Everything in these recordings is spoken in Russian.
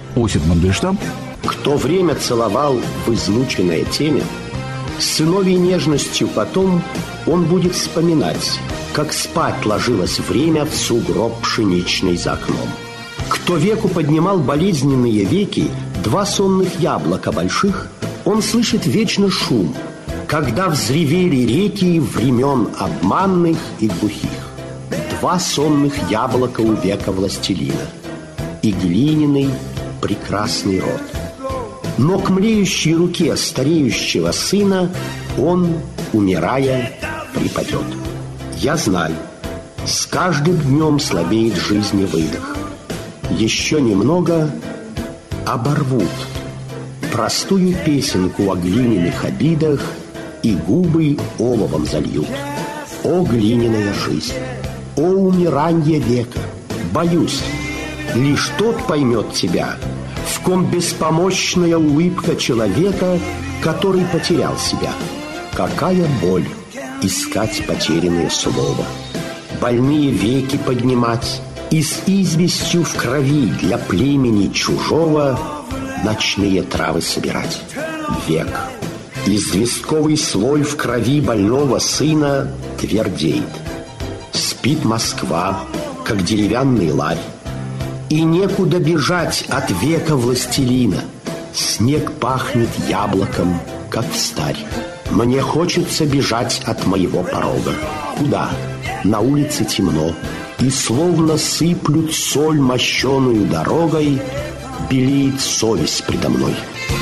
Осип Мандельштам. Кто время целовал в измученное теме, с сыновьей нежностью потом он будет вспоминать, как спать ложилось время в сугроб пшеничный за окном. Кто веку поднимал болезненные веки, два сонных яблока больших, он слышит вечно шум, когда взревели реки времен обманных и глухих. Два сонных яблока у века властелина и глиняный прекрасный род. Но к млеющей руке стареющего сына он, умирая, припадет. Я знаю, с каждым днем слабеет жизни выдох. Еще немного оборвут простую песенку о глиняных обидах и губы оловом зальют. О, глиняная жизнь! О, умиранье века! Боюсь, лишь тот поймет тебя, в ком беспомощная улыбка человека, который потерял себя. Какая боль искать потерянное слово, больные веки поднимать и с известью в крови для племени чужого ночные травы собирать. Век. Известковый слой в крови больного сына твердеет. Спит Москва, как деревянный ларь, и некуда бежать от века властелина. Снег пахнет яблоком, как встарь. Мне хочется бежать от моего порога. Куда? На улице темно, и словно сыплют соль мощеную дорогой, белеет совесть предо мной.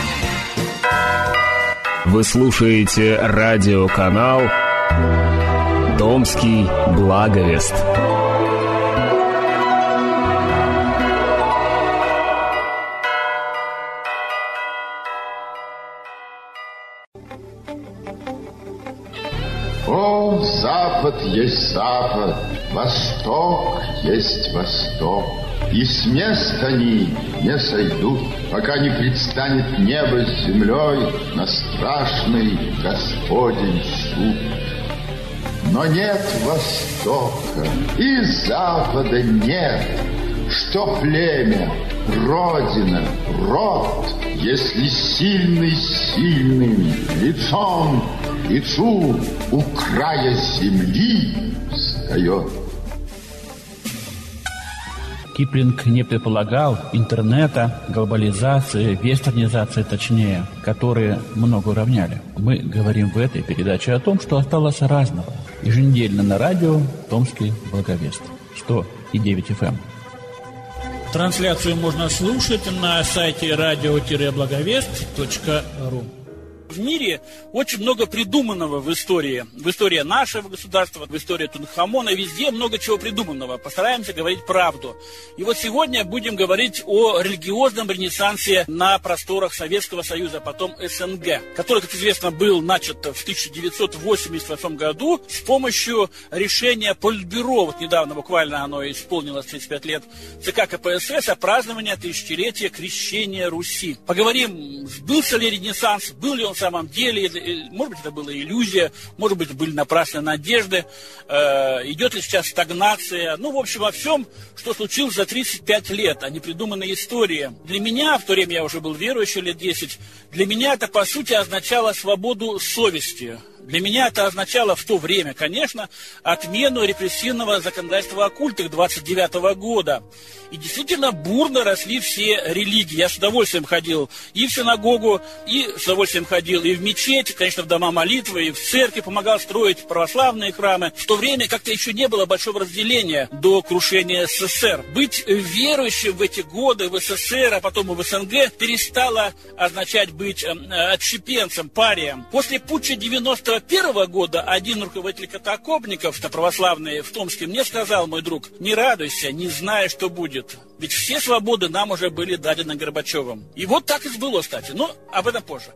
Вы слушаете радиоканал «Томский Благовест». О, Запад есть Запад, Восток есть Восток, и с мест они не сойдут, пока не предстанет небо с землей на страшный Господень суд. Но нет Востока и Запада нет, что племя, родина, род, если сильный сильным лицом к лицу у края земли встает. Киплинг не предполагал интернета, глобализации, вестернизации точнее, которые много уравняли. Мы говорим в этой передаче о том, что осталось разного. Еженедельно на радио «Томский Благовест» 100,9 FM. Трансляцию можно слушать на сайте radio-благовест.ру. В мире очень много придуманного в истории. В истории нашего государства, в истории Тутанхамона, везде много чего придуманного. Постараемся говорить правду. И вот сегодня будем говорить о религиозном ренессансе на просторах Советского Союза, потом СНГ, который, как известно, был начат в 1988 году с помощью решения Политбюро. Вот недавно буквально оно исполнилось 35 лет ЦК КПСС о праздновании тысячелетия крещения Руси. Поговорим, сбылся ли ренессанс, был ли он в самом деле, может быть, это была иллюзия, может быть, были напрасные надежды, идет ли сейчас стагнация, ну, в общем, во всем, что случилось за 35 лет, а не придуманная история. Для меня, в то время я уже был верующий лет 10, для меня это, по сути, означало свободу совести. Для меня это означало в то время, конечно, отмену репрессивного законодательства о культах 29-го года. И действительно бурно росли все религии. Я с удовольствием ходил и в синагогу, и с удовольствием ходил и в мечеть, конечно, в дома молитвы, и в церкви, помогал строить православные храмы. В то время как-то еще не было большого разделения до крушения СССР. Быть верующим в эти годы в СССР, а потом и в СНГ, перестало означать быть отщепенцем, парием. После путча 91-го года один руководитель катакопников, православный в Томске, мне сказал, мой друг: не радуйся, не зная, что будет. Ведь все свободы нам уже были дадены Горбачевым. И вот так и сбылось, кстати. Но об этом позже.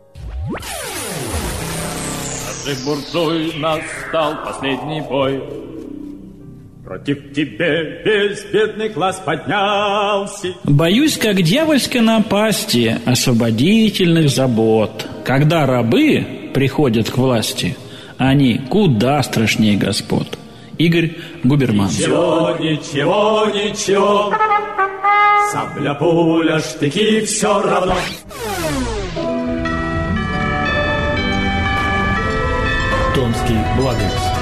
Буржуй настал последний бой. Против тебе весь бедный класс поднялся. Боюсь, как дьявольской напасти освободительных забот. Когда рабы приходят к власти, они куда страшнее господ. Игорь Губерман. Ничего, Сабля, пуля, штыки, все равно. Томский благовест.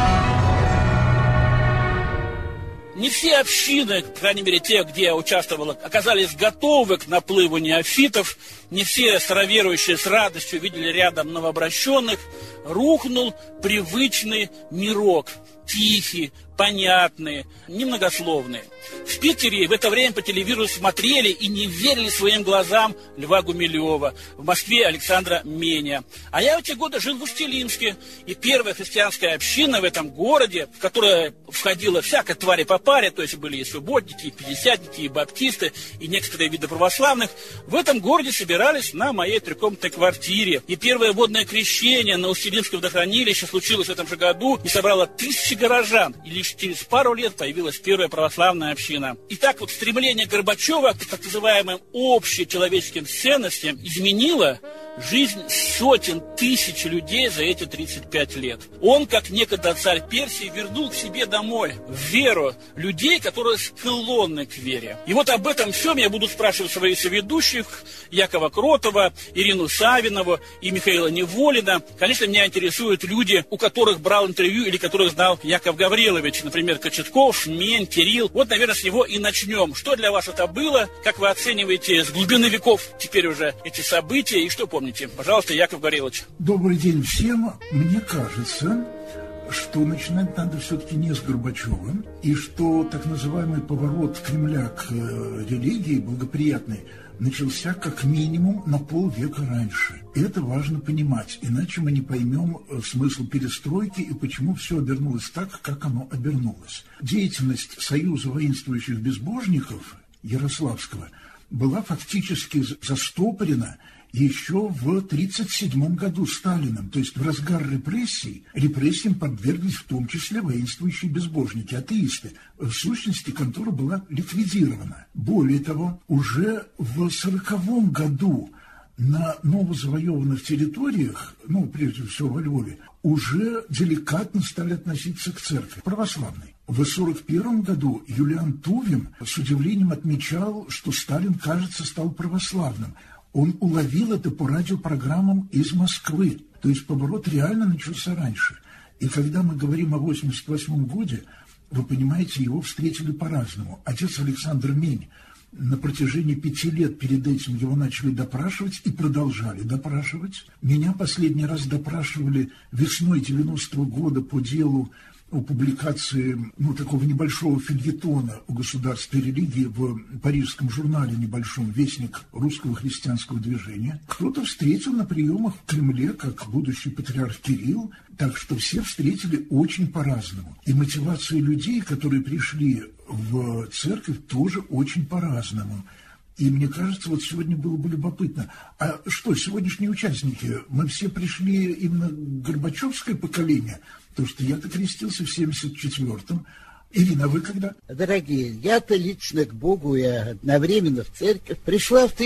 Не все общины, по крайней мере те, где я участвовал, оказались готовы к наплыву неофитов. Не все староверующие с радостью видели рядом новообращенных. Рухнул привычный мирок, тихий, понятный, немногословный. В Питере в это время по телевизору смотрели и не верили своим глазам Льва Гумилева, в Москве Александра Меня. А я в эти годы жил в Усть-Илимске, и первая христианская община в этом городе, в которую входила всякая тварь по паре, то есть были и субботники, и пятидесятники, и баптисты, и некоторые виды православных, в этом городе собирались на моей трехкомнатной квартире. И первое водное крещение на Усть-Илимском водохранилище случилось в этом же году и собрало 1000 горожан. И лишь через пару лет появилась первая православная община. Итак, вот стремление Горбачева к так называемым общечеловеческим ценностям изменило жизнь сотен тысяч людей за эти 35 лет. Он, как некогда царь Персии, вернул к себе домой в веру людей, которые склонны к вере. И вот об этом всем я буду спрашивать своих соведущих: Якова Кротова, Ирину Савинову и Михаила Неволина. Конечно, меня интересуют люди, у которых брал интервью или которых знал Яков Гаврилович. Например, Кочетков, Мень, Кирилл. Вот, наверное, с него и начнем. Что для вас это было? Как вы оцениваете с глубины веков теперь уже эти события? И что помните? Пожалуйста, Яков Гаврилович. Добрый день всем. Мне кажется, что начинать надо все-таки не с Горбачева, и что так называемый поворот Кремля к религии благоприятный начался как минимум на полвека раньше. И это важно понимать, иначе мы не поймем смысл перестройки и почему все обернулось так, как оно обернулось. Деятельность Союза воинствующих безбожников Ярославского была фактически застопорена еще в 1937 году Сталиным, то есть в разгар репрессий. Репрессиям подверглись в том числе воинствующие безбожники, атеисты, в сущности, контора была ликвидирована. Более того, уже в 1940 году на новозавоеванных территориях, прежде всего во Львове, уже деликатно стали относиться к церкви православной. В 1941 году Юлиан Тувин с удивлением отмечал, что Сталин, кажется, стал православным. Он уловил это по радиопрограммам из Москвы. То есть поворот реально начался раньше. И когда мы говорим о 1988 году, вы понимаете, его встретили по-разному. Отец Александр Мень, на протяжении 5 лет перед этим его начали допрашивать и продолжали допрашивать. Меня последний раз допрашивали весной 90-го года по делу о публикации такого небольшого фельетона о государстве и религии в парижском журнале небольшом «Вестник русского христианского движения». Кто-то встретил на приемах в Кремле, как будущий патриарх Кирилл, так что все встретили очень по-разному. И мотивация людей, которые пришли в церковь, тоже очень по-разному. И мне кажется, вот сегодня было бы любопытно. А что, сегодняшние участники, мы все пришли именно горбачевское поколение? Потому что я-то крестился в 1974-м. Ирина, а вы когда? Дорогие, я-то лично к Богу и одновременно в церковь пришла в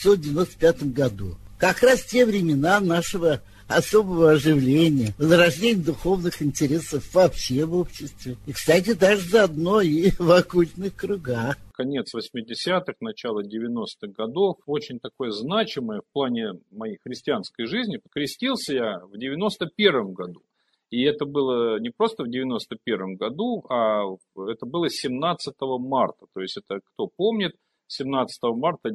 1995 году. Как раз те времена нашего особого оживления, возрождения духовных интересов вообще в обществе. И, кстати, даже заодно и в оккультных кругах. Конец 80-х, начало 90-х годов, очень такое значимое в плане моей христианской жизни. Покрестился я в 91-м году. И это было не просто в 91 году, а это было 17 марта. То есть это, кто помнит, 17 марта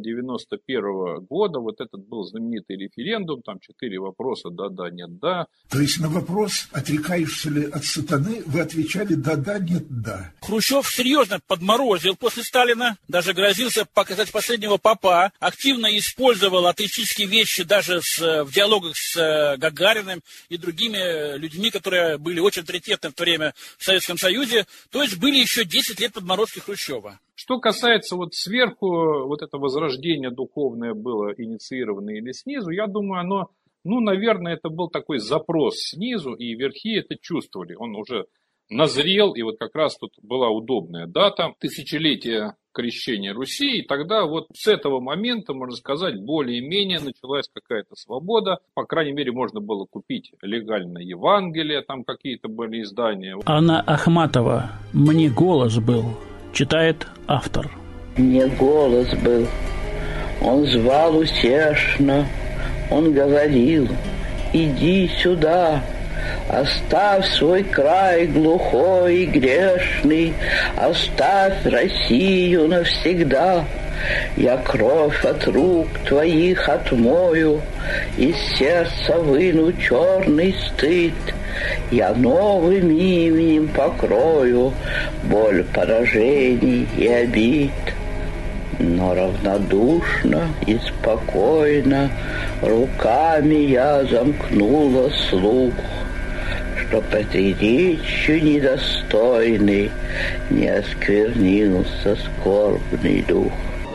91 года вот этот был знаменитый референдум, там 4 вопроса «да-да», «нет-да». То есть на вопрос, отрекаешься ли от сатаны, вы отвечали «да-да», «нет-да». Хрущев серьезно подморозил после Сталина, даже грозился показать последнего попа, активно использовал атеистические вещи даже в диалогах с Гагариным и другими людьми, которые были очень авторитетны в то время в Советском Союзе. То есть были еще 10 лет подморозки Хрущева. Что касается вот сверху, вот это возрождение духовное было инициировано или снизу, я думаю, оно, наверное, это был такой запрос снизу, и верхи это чувствовали. Он уже назрел, и вот как раз тут была удобная дата, тысячелетие крещения Руси, и тогда вот с этого момента, можно сказать, более-менее началась какая-то свобода. По крайней мере, можно было купить легально Евангелие, там какие-то были издания. Анна Ахматова «Мне голос был», читает автор. Не голос был, он звал утешно, он говорил: иди сюда, оставь свой край глухой и грешный, оставь Россию навсегда. Я кровь от рук твоих отмою, из сердца выну черный стыд. Я новым именем покрою боль поражений и обид. Но равнодушно и спокойно руками я замкнула слух, чтоб этой речью недостойной не осквернился скорбный дух.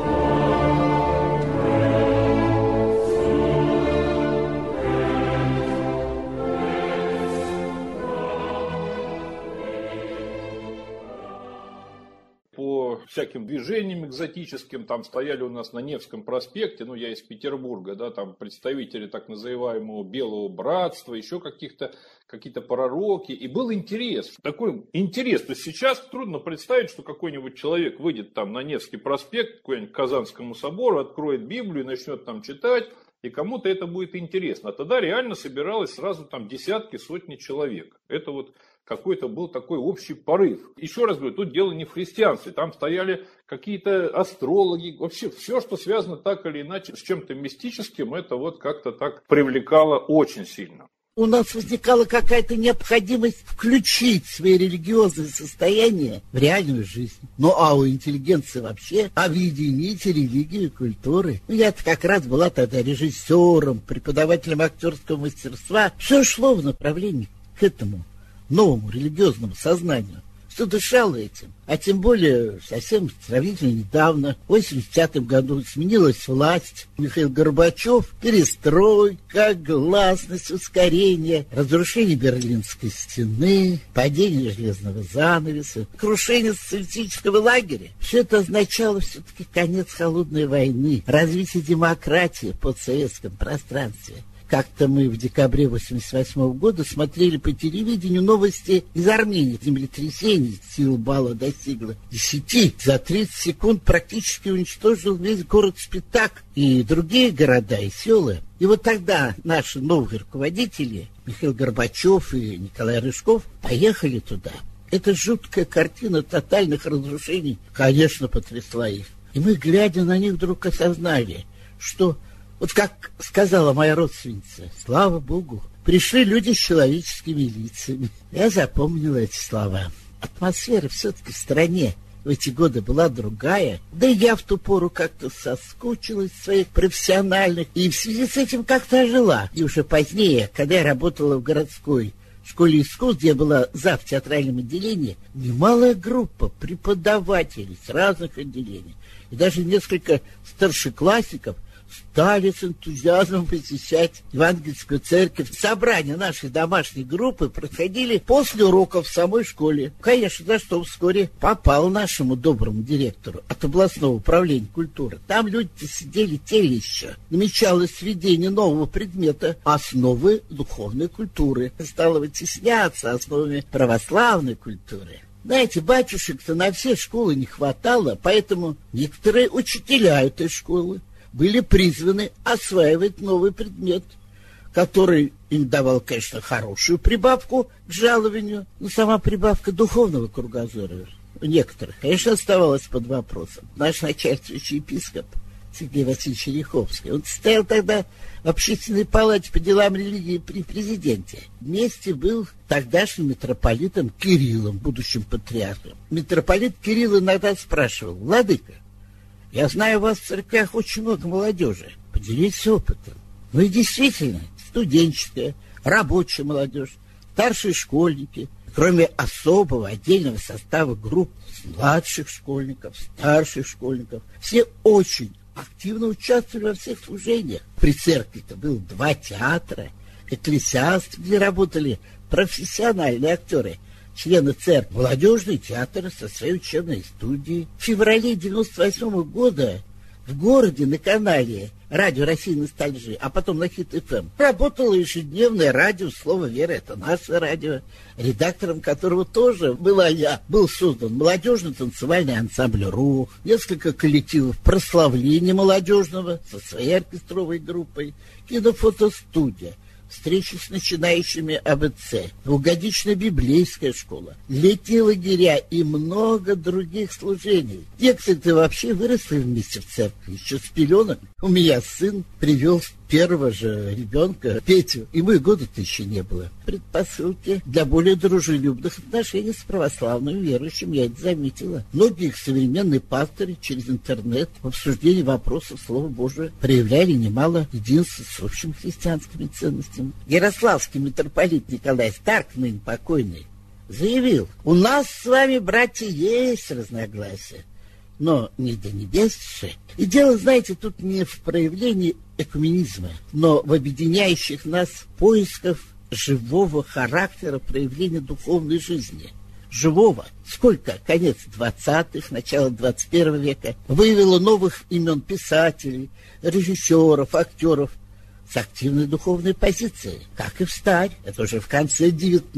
Всяким движениям экзотическим, там стояли у нас на Невском проспекте, ну, я из Петербурга, да, там представители так называемого Белого Братства, еще какие-то пророки, и был интерес, такой интерес, то есть сейчас трудно представить, что какой-нибудь человек выйдет там на Невский проспект, какой-нибудь к Казанскому собору, откроет Библию и начнет там читать, и кому-то это будет интересно, а тогда реально собиралось сразу там десятки, сотни человек, это вот какой-то был такой общий порыв. Еще раз говорю, тут дело не в христианстве. Там стояли какие-то астрологи. Вообще все, что связано так или иначе с чем-то мистическим, это вот как-то так привлекало очень сильно. У нас возникала какая-то необходимость включить свои религиозные состояния в реальную жизнь. Ну а у интеллигенции вообще объединить религию и культуры. Я-то как раз была тогда режиссером, преподавателем актерского мастерства. Все шло в направлении к этому новому религиозному сознанию, что дышало этим. А тем более совсем сравнительно недавно, в 1985 году, сменилась власть. Михаил Горбачев, перестройка, гласность, ускорение, разрушение Берлинской стены, падение железного занавеса, крушение социалистического лагеря. Все это означало все-таки конец холодной войны, развитие демократии в постсоветском пространстве. Как-то мы в декабре 1988 года смотрели по телевидению новости из Армении. Землетрясение, сила балла достигла 10. За 30 секунд практически уничтожил весь город Спитак и другие города и села. И вот тогда наши новые руководители, Михаил Горбачев и Николай Рыжков, поехали туда. Эта жуткая картина тотальных разрушений, конечно, потрясла их. И мы, глядя на них, вдруг осознали, что... Вот как сказала моя родственница, слава Богу, пришли люди с человеческими лицами. Я запомнила эти слова. Атмосфера все-таки в стране в эти годы была другая. Да и я в ту пору как-то соскучилась в своих профессиональных, и в связи с этим как-то ожила. И уже позднее, когда я работала в городской школе искусств, где я была зав. Театральном отделении, немалая группа преподавателей с разных отделений, и даже несколько старшеклассников стали с энтузиазмом посещать Евангельскую церковь. Собрания нашей домашней группы происходили после уроков в самой школе. Конечно, за что вскоре попал нашему доброму директору от областного управления культуры. Там люди-то сидели те еще. Намечалось введение нового предмета «Основы духовной культуры». Стало вытесняться основами православной культуры. Знаете, батюшек-то на все школы не хватало, поэтому некоторые учителя этой школы были призваны осваивать новый предмет, который им давал, конечно, хорошую прибавку к жалованию, но сама прибавка духовного кругозора у некоторых, конечно, оставалась под вопросом. Наш начальствующий епископ Сергей Васильевич Риховский, он стоял тогда в общественной палате по делам религии при президенте. Вместе был тогдашним митрополитом Кириллом, будущим патриархом. Митрополит Кирилл иногда спрашивал: «Владыка, я знаю, у вас в церквях очень много молодежи. Поделитесь опытом». Ну и действительно, студенческая, рабочая молодежь, старшие школьники, кроме особого отдельного состава групп младших школьников, старших школьников, все очень активно участвовали во всех служениях. При церкви-то было 2 театра, экклесиаст, где работали профессиональные актеры, члены церкви, молодежный театр со своей учебной студией. В феврале 1998 года в городе на канале радио России Ностальжи, а потом на Хит ФМ, работало ежедневное радио «Слово веры». Это наше радио, редактором которого тоже была я. Был создан молодежный танцевальный ансамбль «Рух», несколько коллективов прославления молодежного со своей оркестровой группой, кинофотостудия, встречи с начинающими АБЦ, двухгодичная библейская школа, летние лагеря и много других служений. Некоторые вообще выросли вместе в церкви, еще с пеленок. У меня сын привел первого же ребенка, Петю, ему и года-то еще не было. Предпосылки для более дружелюбных отношений с православным верующим, я это заметила. Многие их современные пасторы через интернет в обсуждении вопросов Слова Божия проявляли немало единства с общими христианскими ценностями. Ярославский митрополит Николай Старк, ныне покойный, заявил: у нас с вами, братья, есть разногласия, но не до небес же. И дело, знаете, тут не в проявлении экуменизма, но в объединяющих нас поисках живого характера проявления духовной жизни. Живого. Сколько? Конец 20-х, начало 21 века выявило новых имен писателей, режиссеров, актеров с активной духовной позицией, как и в Старь. Это уже в конце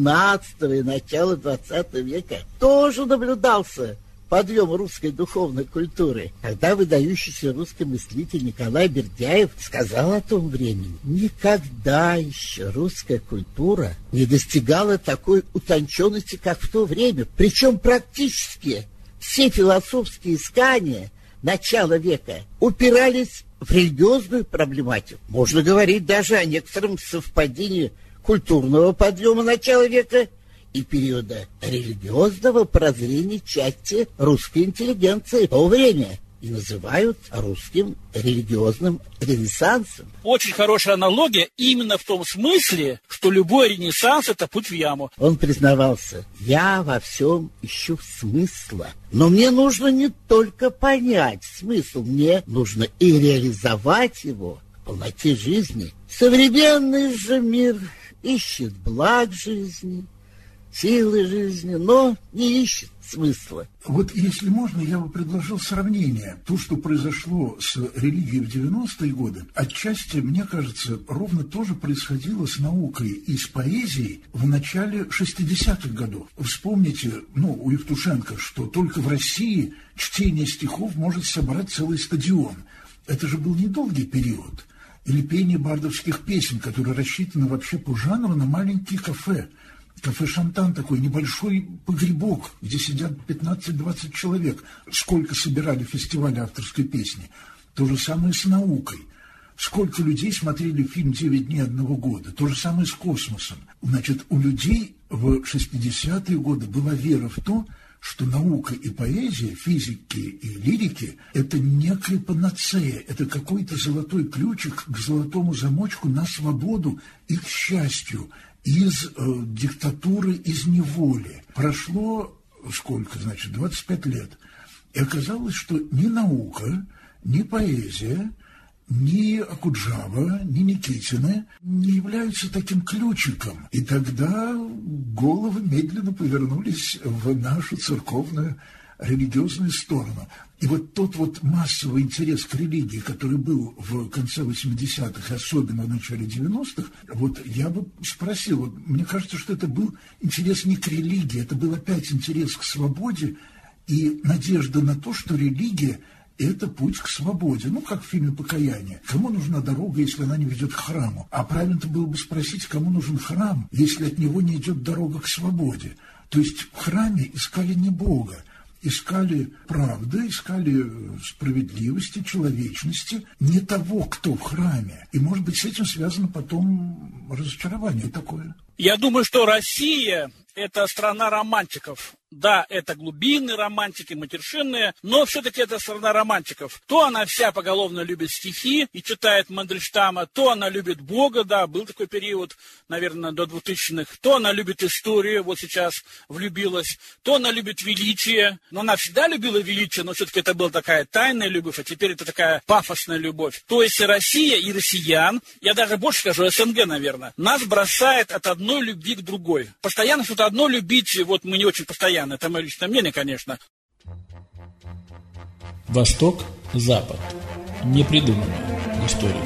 19 и начало 20 века тоже наблюдался подъем русской духовной культуры, когда выдающийся русский мыслитель Николай Бердяев сказал о том времени: никогда еще русская культура не достигала такой утонченности, как в то время. Причем практически все философские искания начала века упирались в религиозную проблематику. Можно говорить даже о некотором совпадении культурного подъема начала века и периода религиозного прозрения части русской интеллигенции в то время, и называют русским религиозным ренессансом. Очень хорошая аналогия именно в том смысле, что любой ренессанс – это путь в яму. Он признавался: я во всем ищу смысла, но мне нужно не только понять смысл, мне нужно и реализовать его в полноте жизни. Современный же мир ищет благ жизни, силы жизни, но не ищет смысла. Вот если можно, я бы предложил сравнение. То, что произошло с религией в 90-е годы, отчасти, мне кажется, ровно то же происходило с наукой и с поэзией в начале 60-х годов. Вспомните, у Евтушенко, что только в России чтение стихов может собрать целый стадион. Это же был недолгий период. Или пение бардовских песен, которые рассчитаны вообще по жанру на маленькие кафе. Кафе «Шантан» такой, небольшой погребок, где сидят 15-20 человек. Сколько собирали фестивали авторской песни. То же самое с наукой. Сколько людей смотрели фильм «9 дней одного года». То же самое с космосом. Значит, у людей в 60-е годы была вера в то, что наука и поэзия, физики и лирики – это некая панацея, это какой-то золотой ключик к золотому замочку на свободу и к счастью из диктатуры, из неволи. Прошло сколько, 25 лет. И оказалось, что ни наука, ни поэзия, ни Окуджава, ни Никитина не являются таким ключиком. И тогда головы медленно повернулись в нашу церковную религиозную сторону. И вот тот массовый интерес к религии, который был в конце 80-х, особенно в начале 90-х, я бы спросил, мне кажется, что это был интерес не к религии, это был опять интерес к свободе и надежда на то, что религия – это путь к свободе. Как в фильме «Покаяние». Кому нужна дорога, если она не ведет к храму? А правильно-то было бы спросить, кому нужен храм, если от него не идет дорога к свободе. То есть в храме искали не Бога, искали правды, искали справедливости, человечности, не того, кто в храме. И, может быть, с этим связано потом разочарование такое. Я думаю, что Россия – это страна романтиков. Да, это глубинные романтики, матершинные, но все-таки это страна романтиков. То она вся поголовно любит стихи и читает Мандельштама, то она любит Бога, да, был такой период, наверное, до 2000-х, то она любит историю, вот сейчас влюбилась, то она любит величие, но она всегда любила величие, но все-таки это была такая тайная любовь, а теперь это такая пафосная любовь. То есть Россия и россиян, я даже больше скажу, СНГ, наверное, нас бросает от одной любви к другой. Постоянно что-то одно любить, мы не очень постоянно. Это мое личное мнение, конечно. Восток, Запад. Непридуманная история.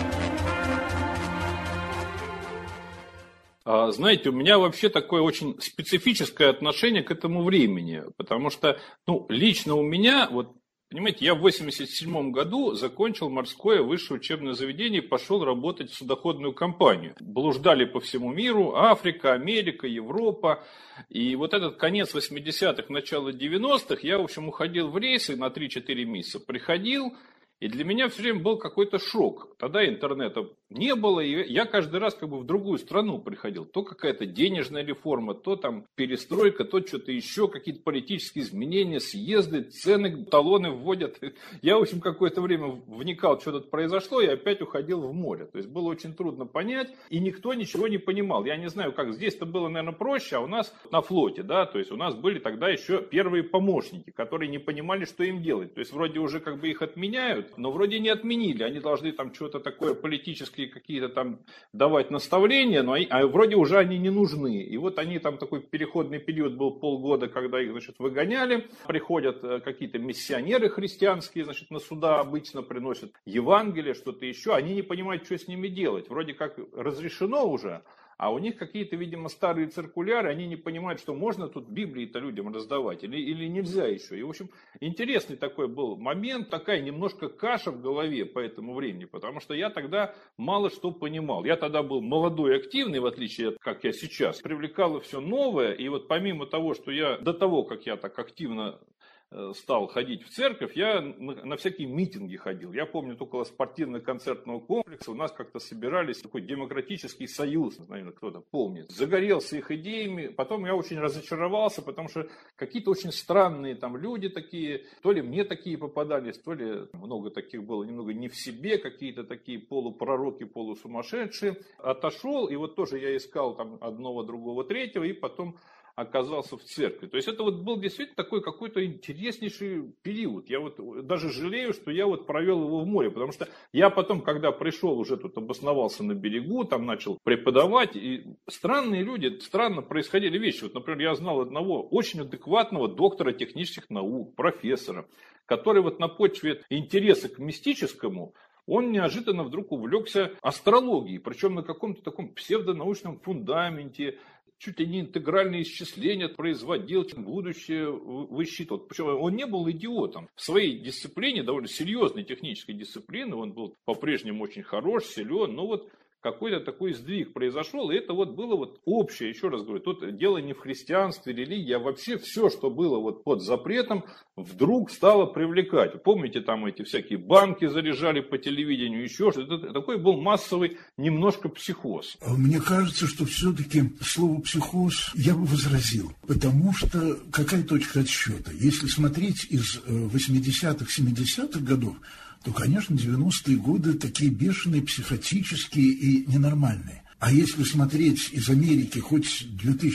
Знаете, у меня вообще такое очень специфическое отношение к этому времени, потому что, лично у меня, понимаете, я в 1987 году закончил морское высшее учебное заведение и пошел работать в судоходную компанию. Блуждали по всему миру, Африка, Америка, Европа. И этот конец 80-х, начало 90-х, я, в общем, уходил в рейсы на 3-4 месяца, приходил. И для меня все время был какой-то шок. Тогда интернета не было, и я каждый раз в другую страну приходил. То какая-то денежная реформа, то там перестройка, то что-то еще, какие-то политические изменения, съезды, цены, талоны вводят. Я, в общем, какое-то время вникал, что тут произошло, и опять уходил в море. То есть было очень трудно понять, и никто ничего не понимал. Я не знаю, как здесь-то было, наверное, проще, а у нас на флоте, да, то есть у нас были тогда еще первые помощники, которые не понимали, что им делать. То есть вроде уже их отменяют, но вроде не отменили. Они должны там что-то такое политические какие-то там давать наставления, но вроде уже они не нужны. И они там такой переходный период был полгода, когда их, выгоняли. Приходят какие-то миссионеры христианские, на суда обычно приносят Евангелие, что-то еще. Они не понимают, что с ними делать. Вроде как разрешено уже. А у них какие-то, видимо, старые циркуляры, они не понимают, что можно тут Библии-то людям раздавать или нельзя еще. И, в общем, интересный такой был момент, такая немножко каша в голове по этому времени, потому что я тогда мало что понимал. Я тогда был молодой и активный, в отличие от как я сейчас. Привлекало все новое, и помимо того, что я до того, как я так активно стал ходить в церковь, я на всякие митинги ходил. Я помню, около спортивно-концертного комплекса у нас как-то собирались такой демократический союз, наверное, кто-то помнит. Загорелся их идеями. Потом я очень разочаровался, потому что какие-то очень странные там люди такие, то ли мне такие попадались, то ли много таких было немного не в себе, какие-то такие полупророки, полусумасшедшие. Отошел, и тоже я искал там одного, другого, третьего, и потом оказался в церкви. То есть это был действительно такой какой-то интереснейший период. Я даже жалею, что я провел его в море, потому что я потом, когда пришел, уже тут обосновался на берегу, там начал преподавать, и странные люди, странно происходили вещи. Например, я знал одного очень адекватного доктора технических наук, профессора, который на почве интереса к мистическому он неожиданно вдруг увлекся астрологией, причем на каком-то таком псевдонаучном фундаменте, чуть ли не интегральные исчисления производил, будущее высчитывал. Причем он не был идиотом. В своей дисциплине, довольно серьезной технической дисциплине, он был по-прежнему очень хорош, силен, но какой-то такой сдвиг произошел, и это было общее, еще раз говорю, тут дело не в христианстве, религии, а вообще все, что было под запретом, вдруг стало привлекать. Помните, там эти всякие банки заряжали по телевидению, еще что-то. Это такой был массовый немножко психоз. Мне кажется, что все-таки слово «психоз» я бы возразил, потому что какая точка отсчета? Если смотреть из 80-х, 70-х годов, то, конечно, 90-е годы такие бешеные, психотические и ненормальные. А если смотреть из Америки хоть с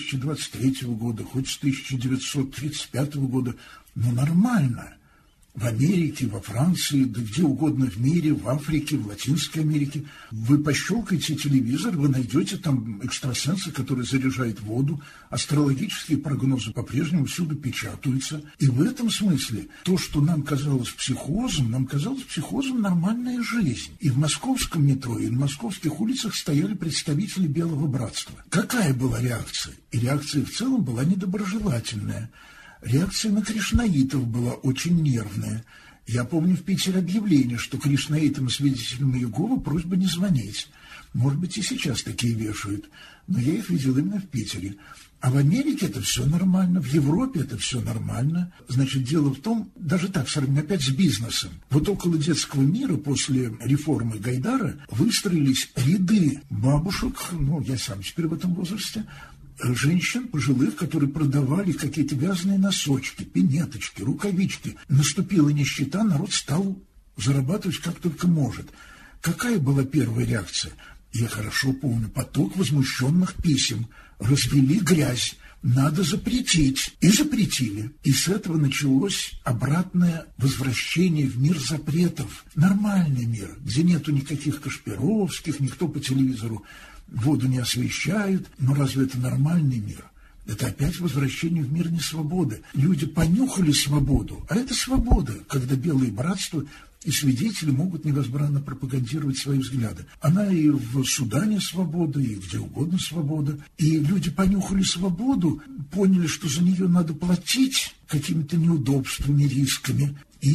2023 года, хоть с 1935 года, нормально. В Америке, во Франции, да где угодно в мире, в Африке, в Латинской Америке. Вы пощелкаете телевизор, вы найдете там экстрасенса, который заряжает воду, астрологические прогнозы по-прежнему всюду печатаются. И в этом смысле то, что нам казалось психозом нормальная жизнь. И в московском метро, и на московских улицах стояли представители Белого Братства. Какая была реакция? И реакция в целом была недоброжелательная. Реакция на кришнаитов была очень нервная. Я помню в Питере объявление, что кришнаитам и свидетелям Иеговы просьба не звонить. Может быть, и сейчас такие вешают, но я их видел именно в Питере. А в Америке это все нормально, в Европе это все нормально. Значит, дело в том, даже так, сравним опять с бизнесом. Около детского мира после реформы Гайдара выстроились ряды бабушек, я сам теперь в этом возрасте, женщин пожилых, которые продавали какие-то вязаные носочки, пинеточки, рукавички. Наступила нищета, народ стал зарабатывать как только может. Какая была первая реакция? Я хорошо помню поток возмущенных писем. Развели грязь. Надо запретить. И запретили. И с этого началось обратное возвращение в мир запретов. Нормальный мир, где нету никаких Кашпировских, никто по телевизору воду не освещает. Но разве это нормальный мир? Это опять возвращение в мир несвободы. Люди понюхали свободу, а это свобода, когда белые братства и свидетели могут невозбранно пропагандировать свои взгляды. Она и в Судане свобода, и где угодно свобода. И люди понюхали свободу, поняли, что за нее надо платить какими-то неудобствами, рисками,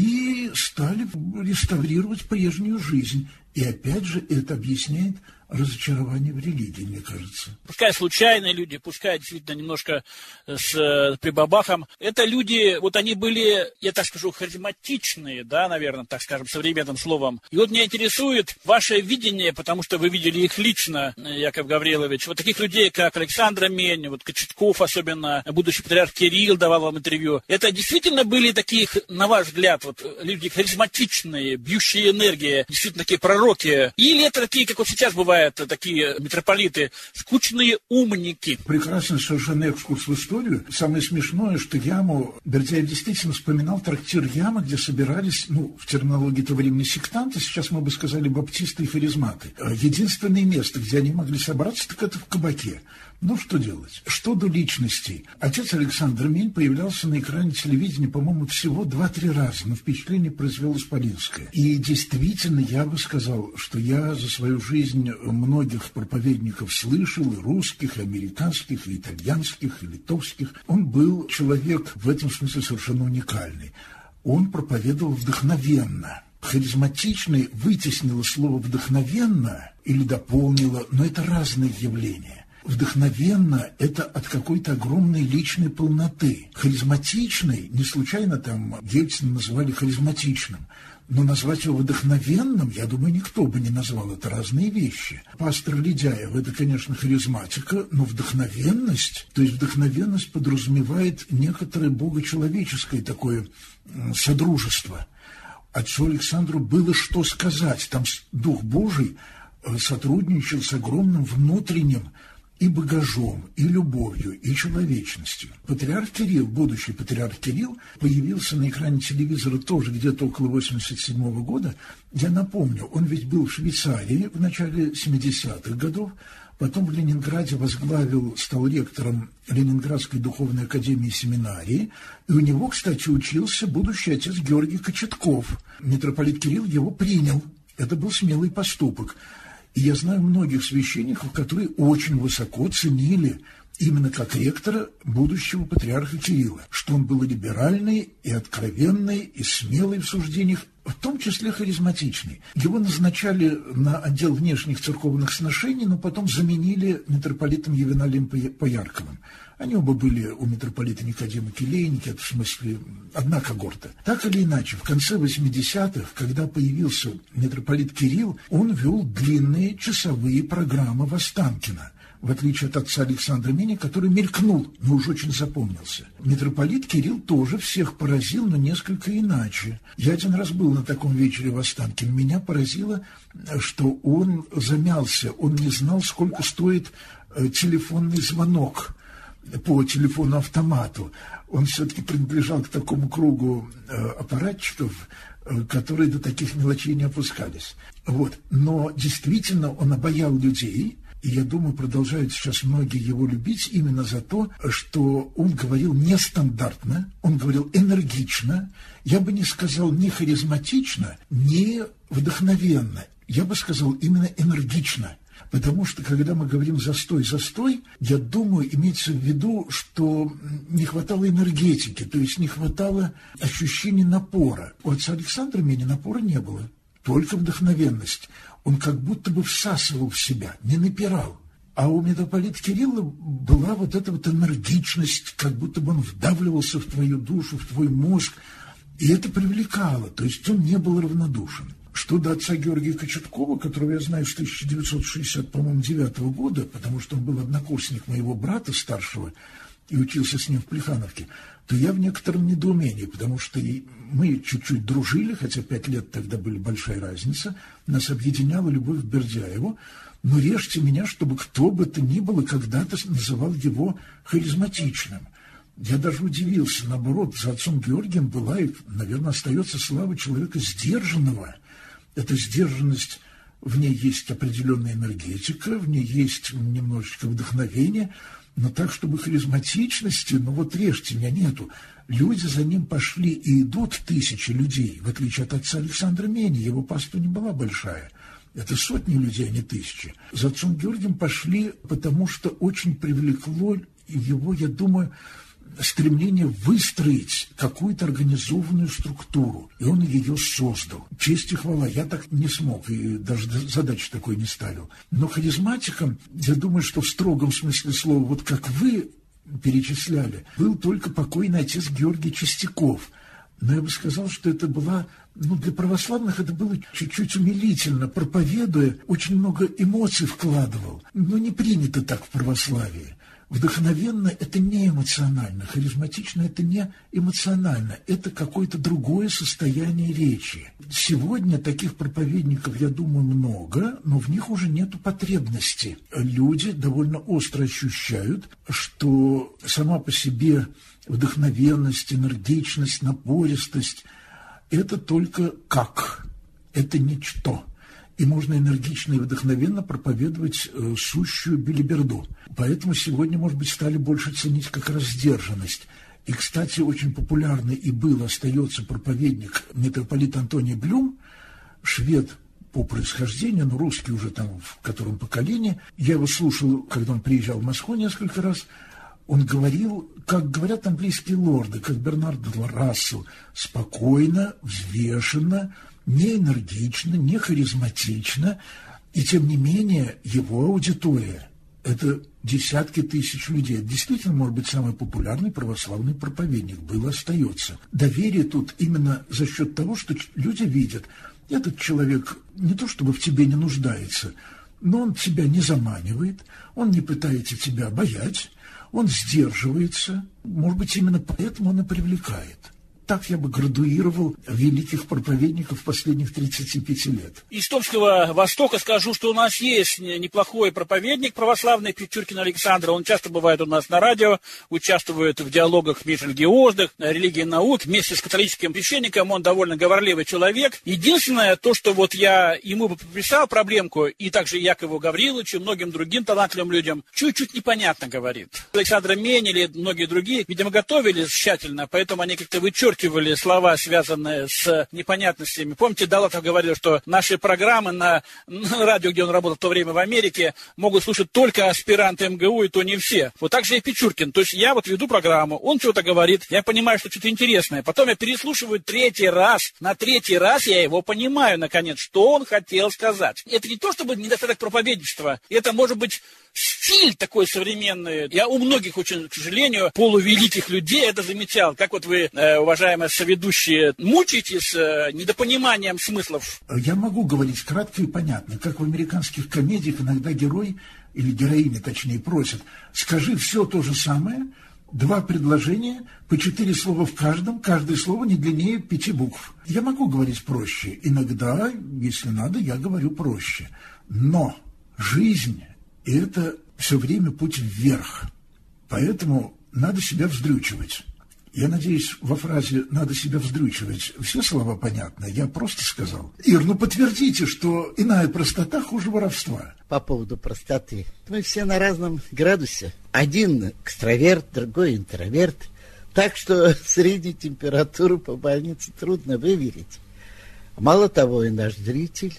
и стали реставрировать прежнюю жизнь. И опять же это объясняет разочарование в религии, мне кажется. Пускай случайные люди, пускай действительно немножко с прибабахом. Это люди, вот они были, я так скажу, харизматичные, да, наверное, так скажем, современным словом. И вот меня интересует ваше видение, потому что вы видели их лично, Яков Гаврилович. Вот таких людей, как Александр Мень, вот Кочетков, особенно будущий патриарх Кирилл давал вам интервью. Это действительно были такие, на ваш взгляд, вот люди харизматичные, бьющие энергии, действительно такие пророки? Или это такие, как вот сейчас бывает, такие митрополиты, скучные умники? Прекрасный совершенно экскурс в историю. Самое смешное, что Яму, Бердяев действительно вспоминал трактир Яма, где собирались, в терминологии того времени сектанты, сейчас мы бы сказали баптисты и харизматы. Единственное место, где они могли собраться, так это в кабаке. Что делать? Что до личностей? Отец Александр Мень появлялся на экране телевидения, по-моему, всего 2-3 раза, но впечатление произвел исполинское. И действительно, я бы сказал, что я за свою жизнь многих проповедников слышал, и русских, и американских, и итальянских, и литовских. Он был человек в этом смысле совершенно уникальный. Он проповедовал вдохновенно. Харизматичный вытеснило слово «вдохновенно» или дополнило, но это разные явления. Вдохновенно – это от какой-то огромной личной полноты. Харизматичный, не случайно там Ельцина называли харизматичным, но назвать его вдохновенным, я думаю, никто бы не назвал. Это разные вещи. Пастор Ледяев – это, конечно, харизматика, но вдохновенность, то есть вдохновенность подразумевает некоторое богочеловеческое такое содружество. Отцу Александру было что сказать. Там Дух Божий сотрудничал с огромным внутренним и багажом, и любовью, и человечностью. Патриарх Кирилл, будущий патриарх Кирилл, появился на экране телевизора тоже где-то около 1987 года. Я напомню, он ведь был в Швейцарии в начале 70-х годов, потом в Ленинграде стал ректором Ленинградской духовной академии семинарии, и у него, кстати, учился будущий отец Георгий Кочетков. Митрополит Кирилл его принял. Это был смелый поступок. И я знаю многих священников, которые очень высоко ценили именно как ректора будущего патриарха Кирилла, что он был либеральный, и откровенный, и смелый в суждениях, в том числе харизматичный. Его назначали на отдел внешних церковных сношений, но потом заменили митрополитом Ювеналием Поярковым. Они оба были у митрополита Никодима Келейники, это в смысле одна когорта. Так или иначе, в конце 80-х, когда появился митрополит Кирилл, он вел длинные часовые программы в Останкино, в отличие от отца Александра Меня, который мелькнул, но уж очень запомнился. Митрополит Кирилл тоже всех поразил, но несколько иначе. Я один раз был на таком вечере в Останкино. Меня поразило, что он замялся, он не знал, сколько стоит телефонный звонок по телефону-автомату. Он все-таки принадлежал к такому кругу аппаратчиков, которые до таких мелочей не опускались. Но действительно он обаял людей, и, я думаю, продолжают сейчас многие его любить именно за то, что он говорил нестандартно, он говорил энергично, я бы не сказал ни харизматично, ни вдохновенно, я бы сказал именно энергично. Потому что, когда мы говорим «застой», я думаю, имеется в виду, что не хватало энергетики, то есть не хватало ощущения напора. У отца Александра Меня напора не было, только вдохновенность. Он как будто бы всасывал в себя, не напирал. А у митрополита Кирилла была эта энергичность, как будто бы он вдавливался в твою душу, в твой мозг, и это привлекало, то есть он не был равнодушен. Что до отца Георгия Кочеткова, которого я знаю с 1969 года, потому что он был однокурсник моего брата старшего и учился с ним в Плехановке, то я в некотором недоумении, потому что мы чуть-чуть дружили, хотя 5 лет тогда были большая разница, нас объединяла любовь к Бердяеву, но режьте меня, чтобы кто бы то ни было когда-то называл его харизматичным. Я даже удивился, наоборот, за отцом Георгием была и, наверное, остается слава человека сдержанного. Эта сдержанность, в ней есть определенная энергетика, в ней есть немножечко вдохновения, Но так, чтобы харизматичности, вот режьте меня, нету. Люди за ним пошли и идут тысячи людей, в отличие от отца Александра Мени. Его паства не была большая. Это сотни людей, а не тысячи. За отцом Георгием пошли, потому что очень привлекло его, я думаю, стремление выстроить какую-то организованную структуру. И он ее создал. Честь и хвала. Я так не смог, и даже задачи такой не ставил. Но харизматиком, я думаю, что в строгом смысле слова, вот как вы перечисляли, был только покойный отец Георгий Чистяков. Но я бы сказал, что это была, для православных это было чуть-чуть умилительно. Проповедуя, очень много эмоций вкладывал. Но не принято так в православии. Вдохновенно – это не эмоционально, харизматично – это не эмоционально, это какое-то другое состояние речи. Сегодня таких проповедников, я думаю, много, но в них уже нет потребности. Люди довольно остро ощущают, что сама по себе вдохновенность, энергичность, напористость – это только как, это ничто. И можно энергично и вдохновенно проповедовать сущую белиберду. Поэтому сегодня, может быть, стали больше ценить как раз сдержанность. И, кстати, очень популярный и был, остается проповедник митрополит Антоний Блюм, швед по происхождению, но русский уже там в котором поколении. Я его слушал, когда он приезжал в Москву несколько раз. Он говорил, как говорят английские лорды, как Бернард Рассел, спокойно, взвешенно, не энергично, не харизматично, и тем не менее его аудитория – это десятки тысяч людей. Это действительно, может быть, самый популярный православный проповедник был и остается. Доверие тут именно за счет того, что люди видят, этот человек не то чтобы в тебе не нуждается, но он тебя не заманивает, он не пытается тебя обаять, он сдерживается, может быть, именно поэтому он и привлекает. Так я бы градуировал великих проповедников последних 35 лет. Из Томского Востока скажу, что у нас есть неплохой проповедник православный Печуркин Александр. Он часто бывает у нас на радио, участвует в диалогах межрелигиозных, религии и наук. Вместе с католическим священником он довольно говорливый человек. Единственное, то, что вот я ему приписал проблемку, и также Якову Гавриловичу, и многим другим талантливым людям, чуть-чуть непонятно говорит. Александра Мень или многие другие, видимо, готовились тщательно, поэтому они как-то вычеркивали слова, связанные с непонятностями. Помните, Долатов говорил, что наши программы на радио, где он работал в то время в Америке, могут слушать только аспиранты МГУ, и то не все. Вот так же и Печуркин. То есть я вот веду программу, он что-то говорит, я понимаю, что что-то интересное. Потом я переслушиваю третий раз. На третий раз я его понимаю, наконец, что он хотел сказать. Это не то, чтобы недостаток проповедничества. Это может быть стиль такой современный. Я у многих, очень, к сожалению, полувеликих людей это замечал. Как вот вы, уважаемые соведущие, мучаетесь недопониманием смыслов? Я могу говорить кратко и понятно. Как в американских комедиях иногда герой, или героиня, точнее, просят: скажи все то же самое, 2 предложения, по 4 слова в каждом, каждое слово не длиннее 5 букв. Я могу говорить проще. Иногда, если надо, я говорю проще. Но жизнь – это все время путь вверх. Поэтому надо себя вздрючивать. Я надеюсь, во фразе «надо себя вздрючивать» все слова понятны. Я просто сказал. Ир, подтвердите, что иная простота хуже воровства. По поводу простоты. Мы все на разном градусе. Один экстраверт, другой интроверт. Так что среднюю температуру по больнице трудно выверить. Мало того, и наш зритель,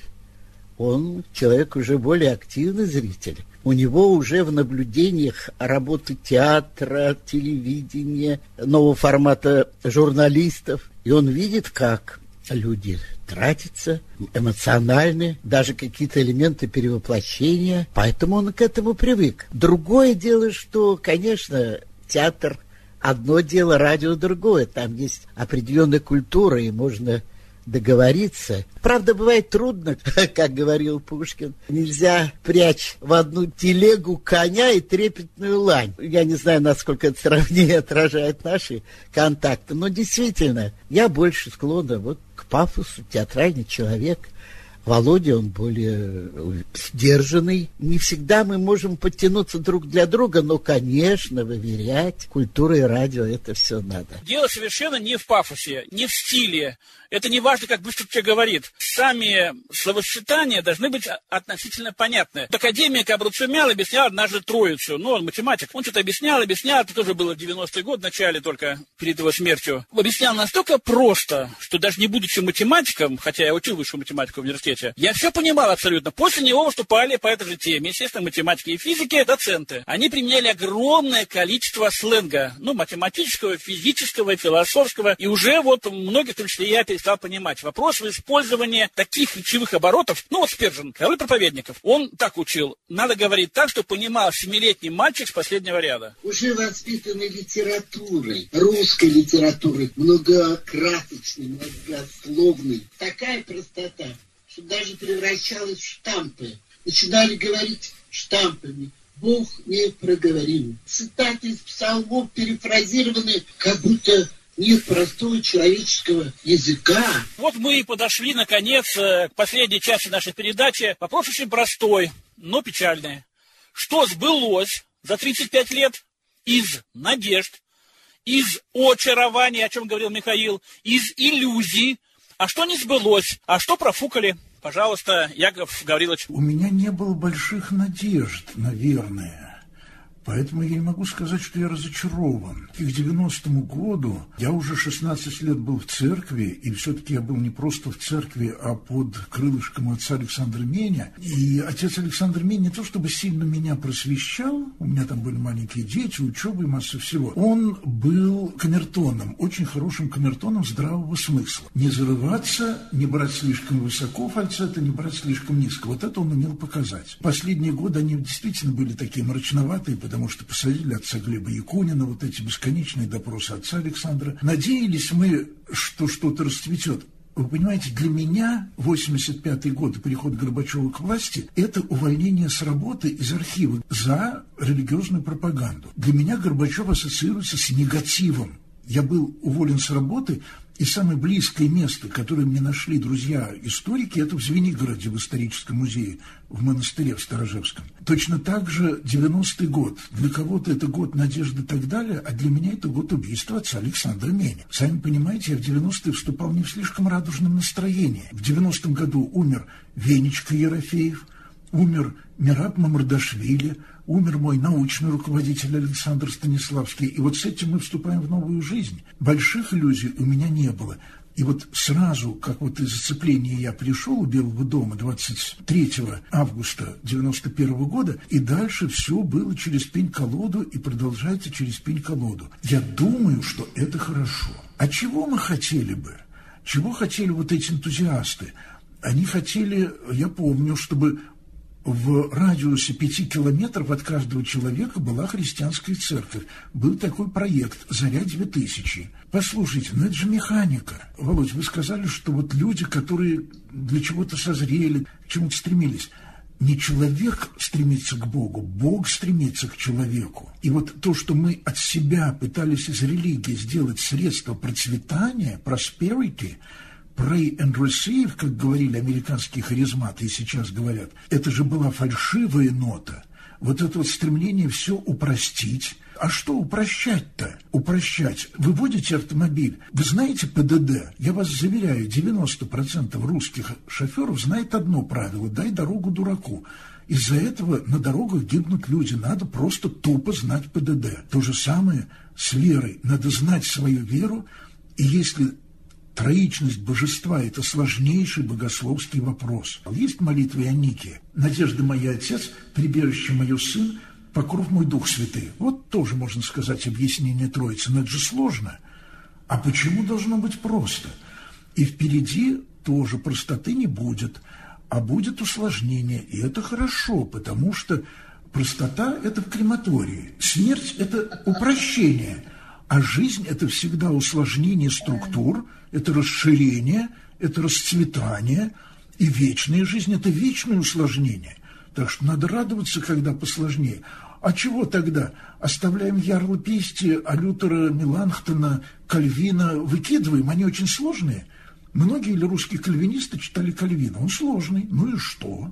он человек уже более активный зритель. У него уже в наблюдениях работы театра, телевидения, нового формата журналистов. И он видит, как люди тратятся, эмоциональны, даже какие-то элементы перевоплощения. Поэтому он к этому привык. Другое дело, что, конечно, театр одно дело, радио другое. Там есть определенная культура, и можно договориться. Правда, бывает трудно, как говорил Пушкин. Нельзя прячь в одну телегу коня и трепетную лань. Я не знаю, насколько это сравнение отражает наши контакты, но действительно, я больше склонна к пафосу, театральный человек. Володя, он более сдержанный. Не всегда мы можем подтянуться друг для друга, но, конечно, выверять культура и радио, это все надо. Дело совершенно не в пафосе, не в стиле. Это не важно, как быстро человек говорит. Сами словосочетания должны быть относительно понятны. Академик Абруцумян объяснял однажды Троицу. Ну, он математик. Он что-то объяснял. Это тоже было в 90-е годы, в начале только, перед его смертью. Объяснял настолько просто, что даже не будучи математиком, хотя я учил высшую математику в университете, я все понимал абсолютно. После него выступали по этой же теме, естественно, математики и физики, доценты. Они применяли огромное количество сленга. Ну, математического, физического, философского. И уже вот многих, в том числе я, перестал понимать. Вопрос в использовании таких речевых оборотов. Ну, вот Спержин, король проповедников, он так учил. Надо говорить так, что понимал 7-летний мальчик с последнего ряда. Уже воспитанной литературой, русской литературой, многокрасочной, многословной. Такая простота, что даже превращалась в штампы. Начинали говорить штампами. Бог не проговорим. Цитаты из псалмов перефразированы, как будто нет простого человеческого языка. Вот мы и подошли, наконец, к последней части нашей передачи. Вопрос очень простой, но печальный. Что сбылось за 35 лет из надежд, из очарования, о чем говорил Михаил, из иллюзий, а что не сбылось, а что профукали? Пожалуйста, Яков Гаврилович. У меня не было больших надежд, наверное. Поэтому я не могу сказать, что я разочарован. И к 90-му году я уже 16 лет был в церкви, и все-таки я был не просто в церкви, а под крылышком отца Александра Меня. И отец Александр Меня не то чтобы сильно меня просвещал, у меня там были маленькие дети, учеба и масса всего. Он был камертоном, очень хорошим камертоном здравого смысла. Не зарываться, не брать слишком высоко фальцета, не брать слишком низко. Вот это он умел показать. Последние годы они действительно были такие мрачноватые, потому что посадили отца Глеба Якунина, вот эти бесконечные допросы отца Александра. Надеялись мы, что что-то расцветет. Вы понимаете, для меня 85-й год и переход Горбачева к власти – это увольнение с работы из архива за религиозную пропаганду. Для меня Горбачев ассоциируется с негативом. Я был уволен с работы, и самое близкое место, которое мне нашли друзья-историки, это в Звенигороде, в историческом музее, в монастыре в Сторожевском. Точно так же 90-й год. Для кого-то это год надежды и так далее, а для меня это год убийства отца Александра Меня. Сами понимаете, я в 90-е вступал не в слишком радужном настроении. В 90-м году умер Венечка Ерофеев, умер Мераб Мамардашвили, умер мой научный руководитель Александр Станиславский. И вот с этим мы вступаем в новую жизнь. Больших иллюзий у меня не было. И вот сразу, как вот из зацепления я пришел у Белого дома 23 августа 1991 года, и дальше все было через пень-колоду и продолжается через пень-колоду. Я думаю, что это хорошо. А чего мы хотели бы? Чего хотели вот эти энтузиасты? Они хотели, я помню, чтобы в радиусе 5 километров от каждого человека была христианская церковь. Был такой проект «Заря-2000». Послушайте, ну это же механика. Володь, вы сказали, что вот люди, которые для чего-то созрели, к чему-то стремились. Не человек стремится к Богу, Бог стремится к человеку. И вот то, что мы от себя пытались из религии сделать средство процветания, prosperity, pray and receive, как говорили американские харизматы и сейчас говорят, это же была фальшивая нота. Вот это вот стремление все упростить. А что упрощать-то? Упрощать. Вы водите автомобиль, вы знаете ПДД? Я вас заверяю, 90% русских шоферов знает одно правило – дай дорогу дураку. Из-за этого на дорогах гибнут люди. Надо просто тупо знать ПДД. То же самое с верой. Надо знать свою веру, и если троичность божества – это сложнейший богословский вопрос. Есть молитва Ионики. «Надежда моя Отец, прибежище мое Сын, покров мой Дух Святый». Вот тоже, можно сказать, объяснение Троицы. Но это же сложно. А почему должно быть просто? И впереди тоже простоты не будет, а будет усложнение. И это хорошо, потому что простота – это в крематории. Смерть – это упрощение. А жизнь – это всегда усложнение структур, это расширение, это расцветание. И вечная жизнь – это вечное усложнение. Так что надо радоваться, когда посложнее. А чего тогда? Оставляем Ярла Пести, а Лютера, Меланхтона, Кальвина выкидываем? Они очень сложные. Многие ли русские кальвинисты читали Кальвина? Он сложный. Ну и что?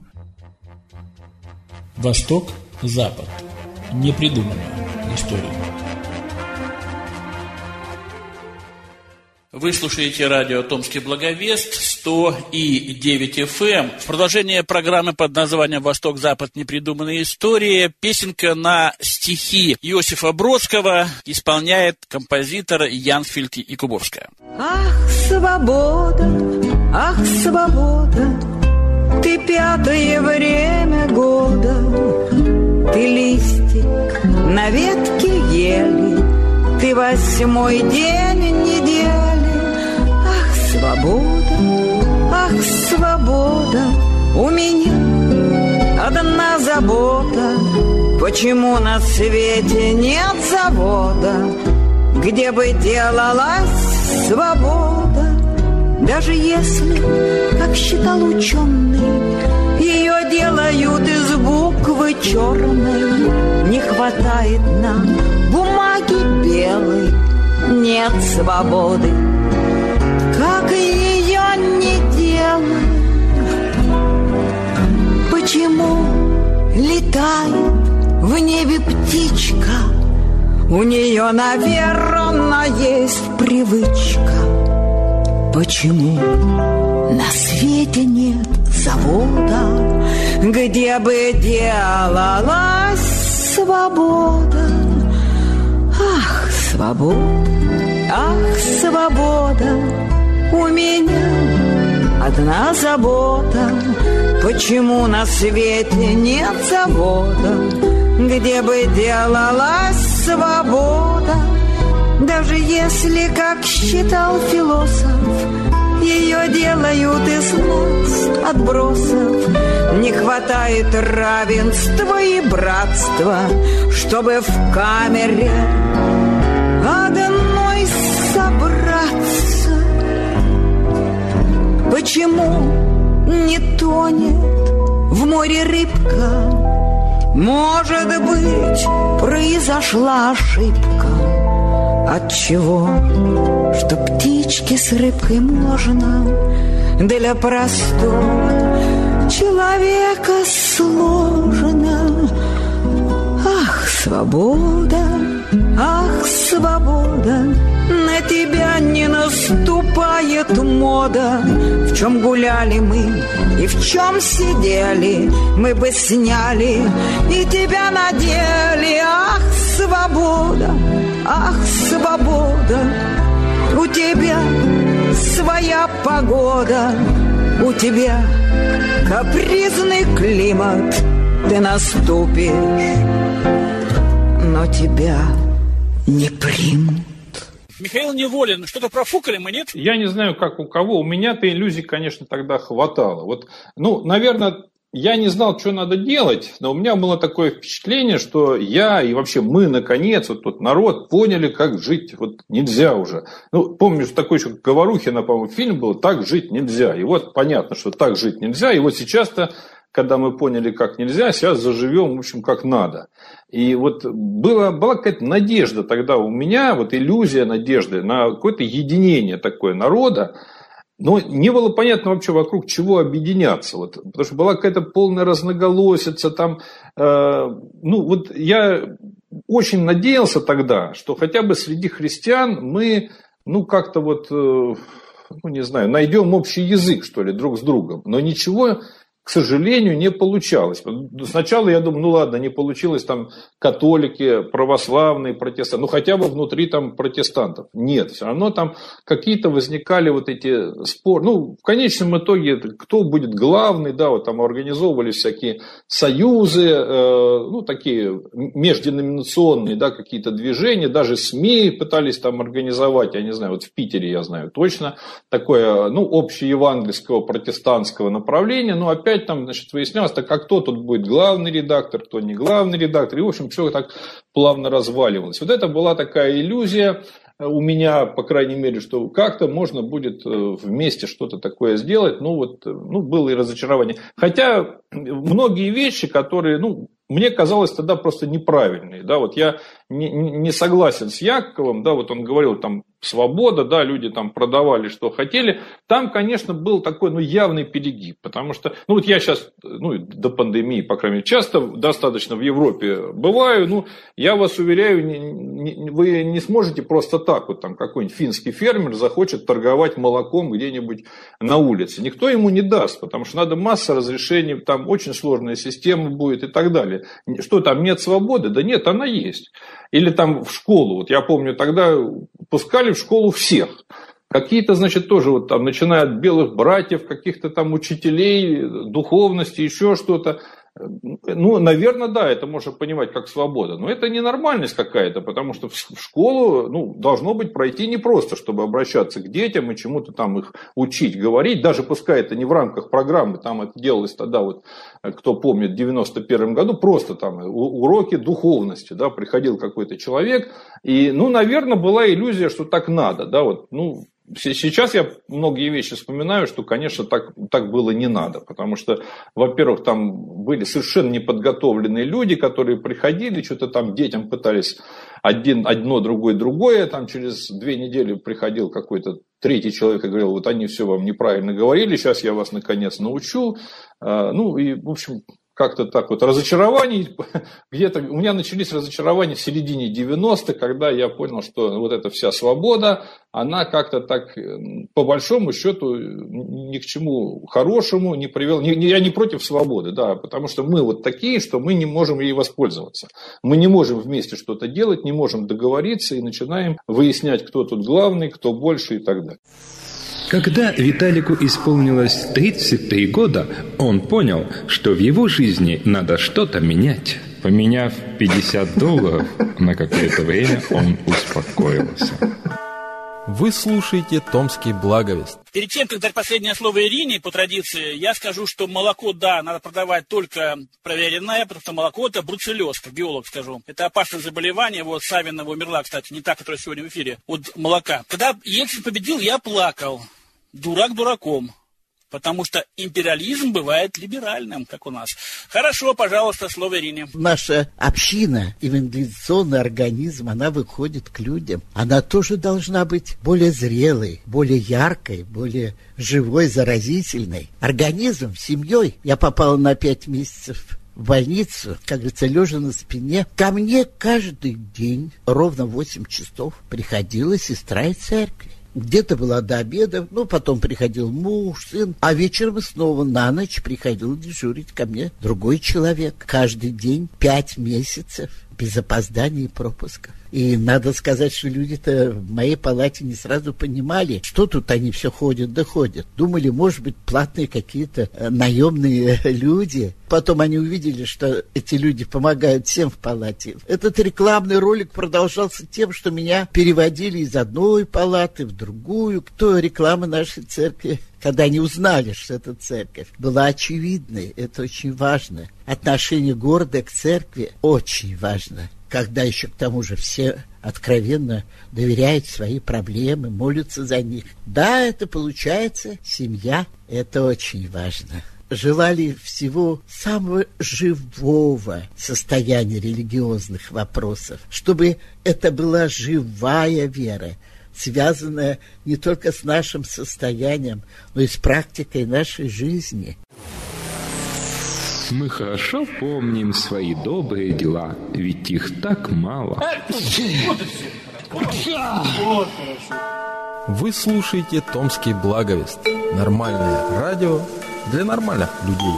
Восток, Запад. Непридуманная история. Вы слушаете радио «Томский благовест», 100,9 FM. В продолжение программы под названием «Восток-Запад. Непридуманная история» песенка на стихи Иосифа Бродского исполняет композитор Янсфельд Якубовская. Ах, свобода, ты пятое время года, ты листик на ветке ели, ты 8-й день недели. Ах, свобода, у меня одна забота. Почему на свете нет завода, где бы делалась свобода? Даже если, как считал ученый, ее делают из буквы черной, не хватает нам бумаги белой, нет свободы. Как ее не делают? Почему летает в небе птичка? У нее, наверное, есть привычка. Почему на свете нет завода, где бы делалась свобода? Ах, свобода, у меня одна забота. Почему на свете нет завода, где бы делалась свобода? Даже если, как считал философ, ее делают из нас отбросов, не хватает равенства и братства, чтобы в камере одной собраться. Почему не тонет в море рыбка? Может быть, произошла ошибка. Отчего? Что птичке с рыбкой можно, для простого человека сложно. Ах, свобода, на тебя не наступает мода. В чем гуляли мы и в чем сидели, мы бы сняли и тебя надели. Ах, свобода, у тебя своя погода, у тебя капризный климат, ты наступишь, но тебя не примут. Михаил Неволин, что-то профукали мы, нет? Я не знаю, как у кого. У меня-то иллюзий, конечно, тогда хватало. Наверное, я не знал, что надо делать, но у меня было такое впечатление, что я и вообще мы, наконец, тот народ, поняли, как жить нельзя уже. Помню, что такой еще Говорухина, по-моему, фильм был «Так жить нельзя». И понятно, что так жить нельзя. И сейчас-то, когда мы поняли, как нельзя, сейчас заживем, в общем, как надо. И была какая-то надежда тогда у меня, иллюзия надежды на какое-то единение такое народа. Но не было понятно вообще, вокруг чего объединяться. Потому что была какая-то полная разноголосица. Я очень надеялся тогда, что хотя бы среди христиан мы найдем общий язык, что ли, друг с другом. Но ничего, к сожалению, не получалось. Сначала я думаю, не получилось, католики, православные, протестанты, хотя бы внутри протестантов. Нет, все равно там какие-то возникали эти споры. В конечном итоге, кто будет главный, там организовывались всякие союзы, такие межденоминационные, какие-то движения, даже СМИ пытались организовать, я не знаю, в Питере я знаю точно, такое, общеевангельского протестантского направления, опять выяснялось, кто тут будет главный редактор, кто не главный редактор. И, в общем, все так плавно разваливалось. Это была такая иллюзия у меня, по крайней мере, что как-то можно будет вместе что-то такое сделать. Было и разочарование. Хотя многие вещи, которые, мне казалось тогда просто неправильные. Я не согласен с Яковом, да, вот он говорил, там, свобода, да, люди там продавали, что хотели. Там, конечно, был такой, явный перегиб, потому что, вот я сейчас, до пандемии, по крайней мере, часто достаточно в Европе бываю, я вас уверяю, вы не сможете просто так, вот там какой-нибудь финский фермер захочет торговать молоком где-нибудь на улице. Никто ему не даст, потому что надо масса разрешений, там очень сложная система будет и так далее. Что там, нет свободы? Да нет, она есть. Или там в школу, вот я помню, тогда пускали в школу всех. Какие-то, значит, тоже вот там, начиная от белых братьев, каких-то там учителей, духовности, еще что-то. Наверное, да, это можно понимать как свобода. Но это ненормальность какая-то, потому что в школу, должно быть пройти непросто, чтобы обращаться к детям и чему-то там их учить, говорить. Даже пускай это не в рамках программы, там это делалось тогда, вот, кто помнит, в 91 году, просто там уроки духовности, да, приходил какой-то человек, и, наверное, была иллюзия, что так надо, да, вот, Сейчас я многие вещи вспоминаю, что, конечно, так было не надо, потому что, во-первых, там были совершенно неподготовленные люди, которые приходили, что-то там детям пытались одно, другое, там через 2 недели приходил какой-то третий человек и говорил, вот они все вам неправильно говорили, сейчас я вас наконец научу, и, в общем, как-то так вот, разочарований, где-то у меня начались разочарования в середине 90-х, когда я понял, что вот эта вся свобода, она как-то так, по большому счету, ни к чему хорошему не привела. Я не против свободы, да, потому что мы вот такие, что мы не можем ей воспользоваться. Мы не можем вместе что-то делать, не можем договориться и начинаем выяснять, кто тут главный, кто больше и так далее. Когда Виталику исполнилось 33 года, он понял, что в его жизни надо что-то менять. Поменяв $50, на какое-то время он успокоился. Вы слушаете «Томский благовест». Перед тем, как дать последнее слово Ирине, по традиции, я скажу, что молоко, да, надо продавать только проверенное, потому что молоко – это бруцеллез, как биолог скажу. Это опасное заболевание. Вот Савинова умерла, кстати, не та, которая сегодня в эфире, от молока. Когда Ельцин победил, я плакал. Дурак дураком. Потому что империализм бывает либеральным, как у нас. Хорошо, пожалуйста, слово Ирине. Наша община, евангелизационный организм, она выходит к людям. Она тоже должна быть более зрелой, более яркой, более живой, заразительной. Организм семьей. Я попала на 5 месяцев в больницу, как говорится, лежа на спине. Ко мне каждый день ровно 8 часов приходила сестра из церкви. Где-то была до обеда, потом приходил муж, сын, а вечером снова на ночь приходил дежурить ко мне другой человек. Каждый день 5 месяцев без опозданий и пропусков. И надо сказать, что люди-то в моей палате не сразу понимали, что тут они все ходят да ходят. Думали, может быть, платные какие-то наемные люди. Потом они увидели, что эти люди помогают всем в палате. Этот рекламный ролик продолжался тем, что меня переводили из одной палаты в другую. Кто реклама нашей церкви? Когда они узнали, что это церковь, была очевидной. Это очень важно. Отношение города к церкви очень важно. Когда еще к тому же все откровенно доверяют свои проблемы, молятся за них. Да, это получается семья. Это очень важно. Желали всего самого живого состояния религиозных вопросов, чтобы это была живая вера, связанная не только с нашим состоянием, но и с практикой нашей жизни. Мы хорошо помним свои добрые дела, ведь их так мало. Вы слушаете «Томский благовест». Нормальное радио для нормальных людей.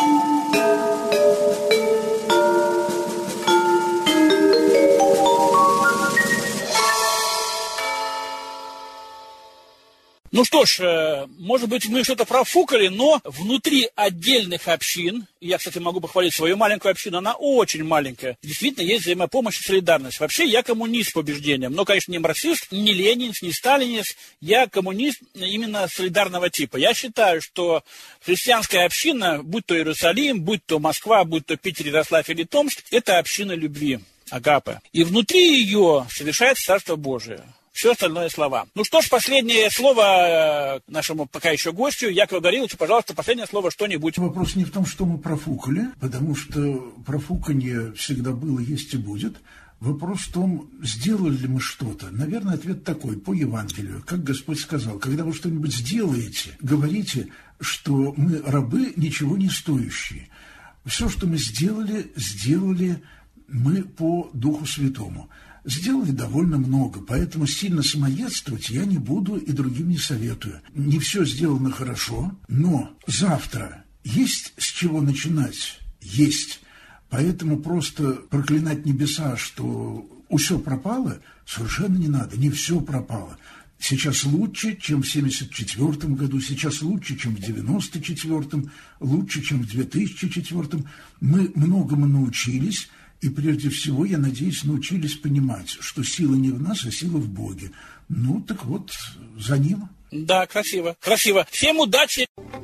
Ну что ж, может быть, мы что-то профукали, но внутри отдельных общин, я, кстати, могу похвалить свою маленькую общину, она очень маленькая, действительно есть взаимопомощь и солидарность. Вообще, я коммунист по убеждениям, но, конечно, не марксист, не ленинец, не сталинист, я коммунист именно солидарного типа. Я считаю, что христианская община, будь то Иерусалим, будь то Москва, будь то Питер, Ярославль или Томск, это община любви, агапе. И внутри ее совершается Царство Божие. Все остальное слова. Ну что ж, последнее слово нашему пока еще гостю. Якову Гавриловичу, пожалуйста, последнее слово что-нибудь. Вопрос не в том, что мы профукали, потому что профуканье всегда было, есть и будет. Вопрос в том, сделали ли мы что-то. Наверное, ответ такой, по Евангелию. Как Господь сказал, когда вы что-нибудь сделаете, говорите, что мы рабы, ничего не стоящие. Все, что мы сделали мы по Духу Святому. Сделали довольно много, поэтому сильно самоедствовать я не буду и другим не советую. Не все сделано хорошо, но завтра есть с чего начинать? Есть. Поэтому просто проклинать небеса, что все пропало, совершенно не надо, не все пропало. Сейчас лучше, чем в 1974 году, сейчас лучше, чем в 1994, лучше, чем в 2004. Мы многому научились, и прежде всего, я надеюсь, научились понимать, что сила не в нас, а сила в Боге. Ну, так вот, за ним. Да, красиво, красиво. Всем удачи!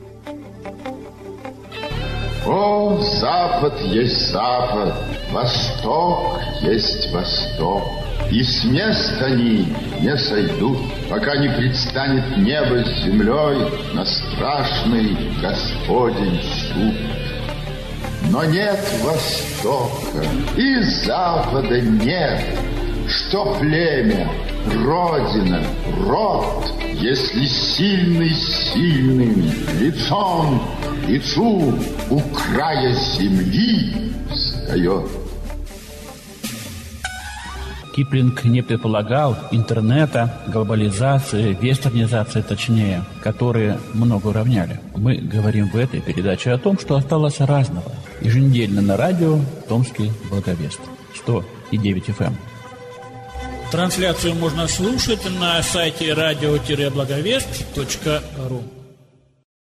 О, Запад есть Запад, Восток есть Восток, и с мест они не сойдут, пока не предстанет небо с землей на страшный Господень суд. Но нет Востока и Запада нет, что племя, родина, род, если сильный сильным лицом к лицу у края земли встает. Киплинг не предполагал интернета, глобализации, вестернизации точнее, которые много уравняли. Мы говорим в этой передаче о том, что осталось разного. Еженедельно на радио «Томский Благовест» 100,9 FM. Трансляцию можно слушать на сайте radio-благовест.ру.